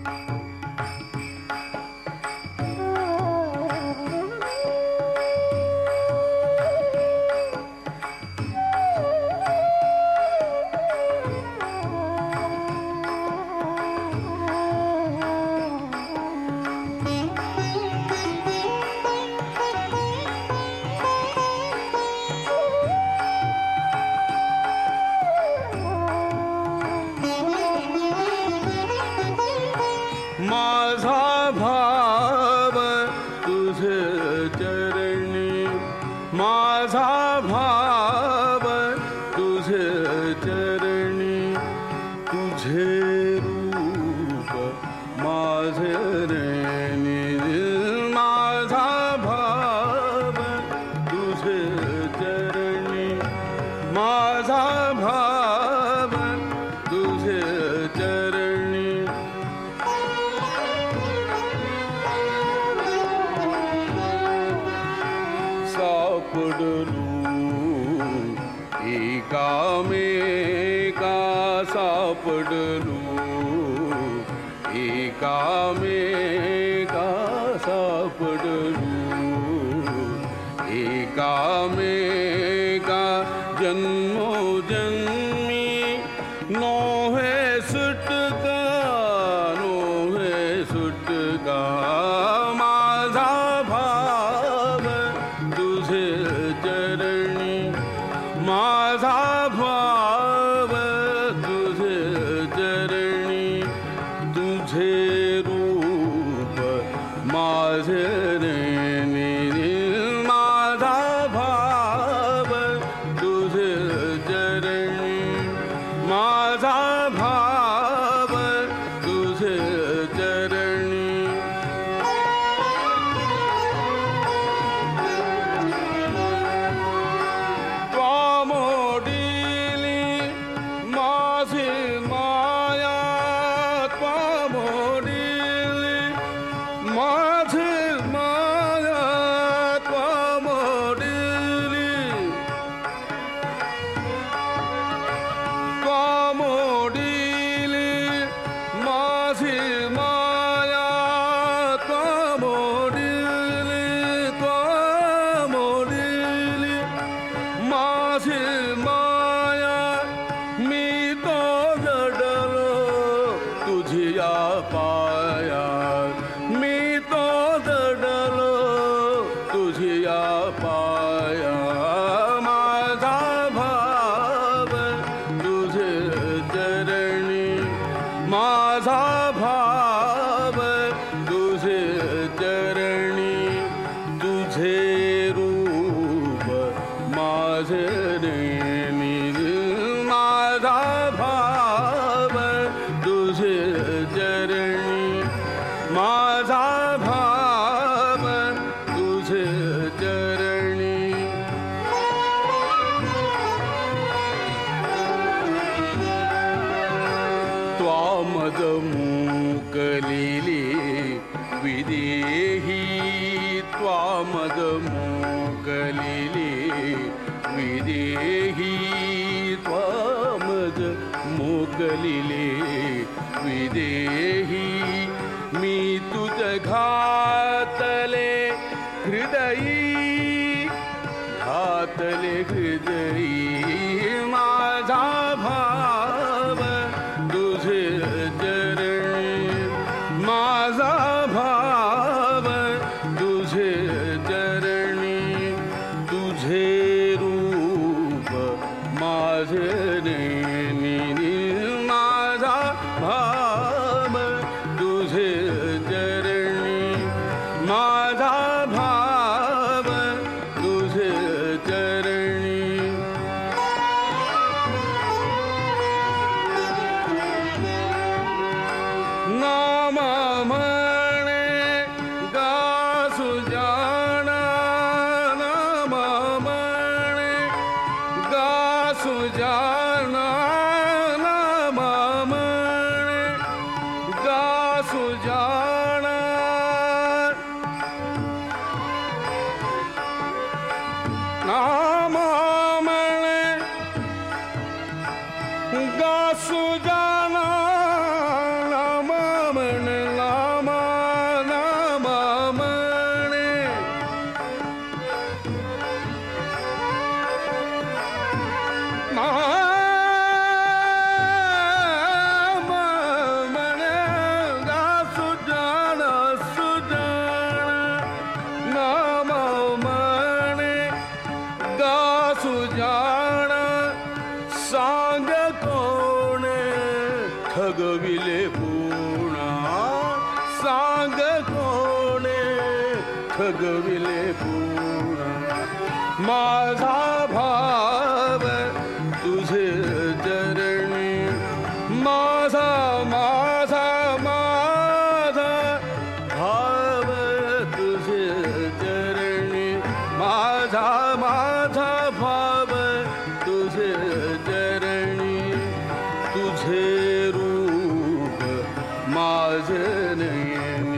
माझा भाव तुझे चरणी, माझा भाव तुझे चरणी, तुझे रूप माझे रणी, माझा भाव तुझे चरणी, माझा भाव तुझे चरणी, सापडलू एकामेका, सापडलू एकामेका, सापडलू एकामेका, जन्मोजन्मी नोहे सुटका, नोहे सुटका, माझा भाव तुझे चरणी, माझा भाव तुझे चरणी, तुझे रूप माझे रणी, माझा भाव तुझे चरणी, माझा भाव तुझे चरणी, त्वामोडिली माझी माया, त्वामोडिली माझी माया, त्वामोडिली, त्वामोडिली माझी माया, त्वामोडिली, त्वामोडिली माझी माया, मी तो जडलो तुझिया पाया, मी तो जडलो तुझिया पाया, माझा भाव तुझे चरणी, माझा भाव तुझे चरणी, तुझे रूप माझे रणी, माझा भाव तुझे चरणी, माझा भाव तुझे चरणी, त्वामद मूकलिली विदेही, त्वामद मूकलिली विदेही, त्वामद मूकलिली विदेही, मी तुझ घातले हृदयी, घातले हृदयी, माझा भाव तुझे चरणी, माझा भाव तुझे चरणी, तुझे रूप माझे रणी, माझा भाव तुझे चरणी, माझा भाव तुझे चरणी, नाम म्हणे गासु जाणा, नाम म्हणे गासु जाणा, नाम म्हणे गासु जाणा, नाम म्हणे गासु जाणा, नाम म्हणे माझे नयनी